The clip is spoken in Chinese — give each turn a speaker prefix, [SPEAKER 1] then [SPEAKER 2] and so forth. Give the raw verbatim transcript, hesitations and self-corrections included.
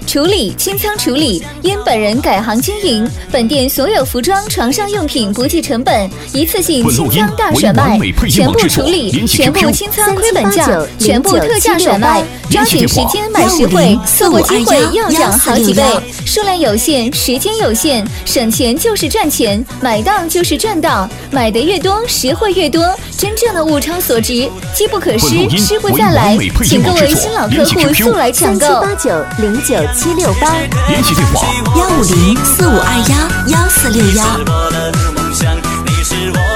[SPEAKER 1] 处理清仓处理，因本人改行经营，本店所有服装、床上用品不计成本，一次性清仓大甩卖，全部处理，全部清仓亏本价，全部特价甩卖，抓紧时间买实惠，错过机会要涨好几倍，数量有限，时间有限，省钱就是赚钱，买到就是赚到，买的越多，实惠越多，真正的物超所值，机不可失，失不再来，请各位新老客户速来抢购。
[SPEAKER 2] 三七八九零九七六八，
[SPEAKER 3] 联系电话
[SPEAKER 2] 幺五零四五二幺幺四六幺。